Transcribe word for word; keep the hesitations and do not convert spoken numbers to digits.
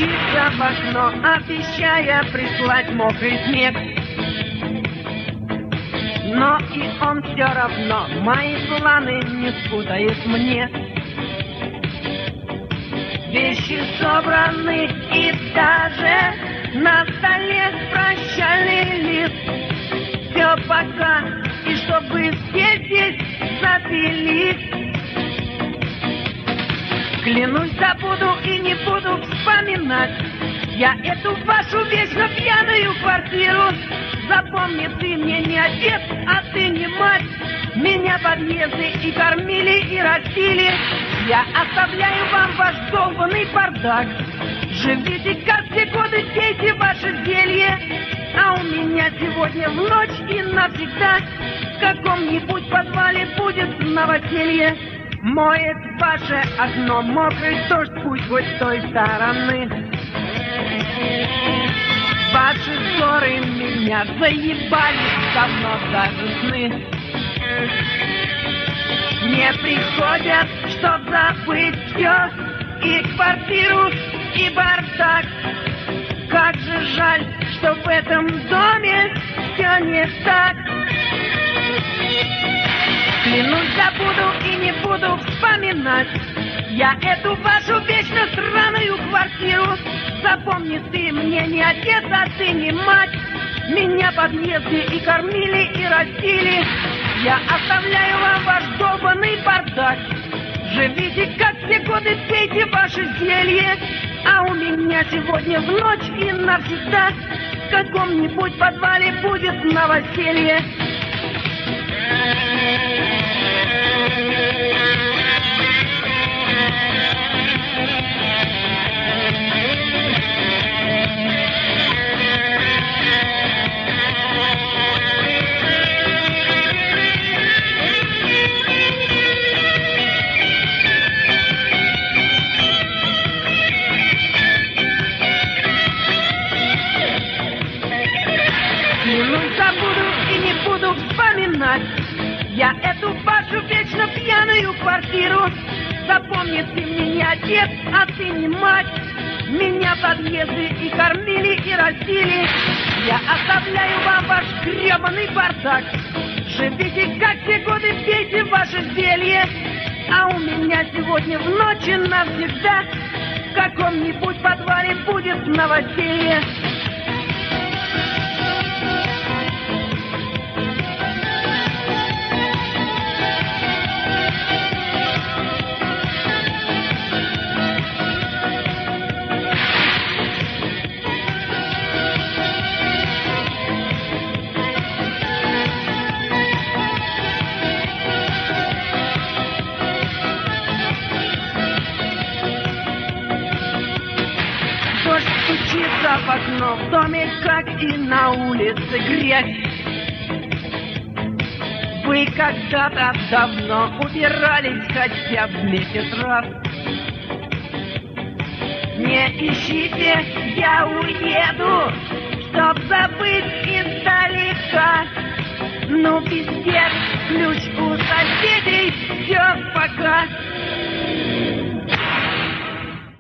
стучится в окно, обещая прислать мокрый снег. Но и он все равно мои планы не спутает мне. Вещи собраны и даже на столе прощальный лист. Все пока, и чтобы все здесь запились. Клянусь, забуду и не буду вспоминать я эту вашу вечно пьяную квартиру. Запомни, ты мне не отец, а ты не мать. Меня подъезды и кормили, и растили. Я оставляю вам ваш долбанный бардак. Живите, как все годы, пейте ваше зелье. А у меня сегодня в ночь и навсегда в каком-нибудь подвале будет новоселье. Моет ваше окно мокрый дождь, пусть хоть с той стороны. Ваши ссоры меня заебали, давно даже сны не приходят, чтоб забыть все, и квартиру, и бардак. Как же жаль, что в этом доме все не так. Клянусь, забуду и не буду вспоминать я эту вашу вечно сраную квартиру. Запомни, ты мне не отец, а ты не мать. Меня подъезды и кормили, и растили. Я оставляю вам ваш долбанный бардак. Живите, как все годы, пейте ваше зелье. А у меня сегодня в ночь и навсегда в каком-нибудь подвале будет новоселье. Клянусь, забуду и не буду вспоминать я эту вашу вечно пьяную квартиру. Запомни, ты мне не отец, а ты не мать. Меня подъезды и кормили, и растили. Я оставляю вам ваш гребаный бардак. Живите, как все годы, пейте ваше зелье. А у меня сегодня в ночь и навсегда в каком-нибудь подвале будет новоселье. Стучится в окно, в доме, как и на улице, грязь. Вы когда-то давно убирались хотя бы месяц раз. Не ищите, я уеду, чтоб забыть издалека. Ну, пиздец, ключ у соседей, все пока.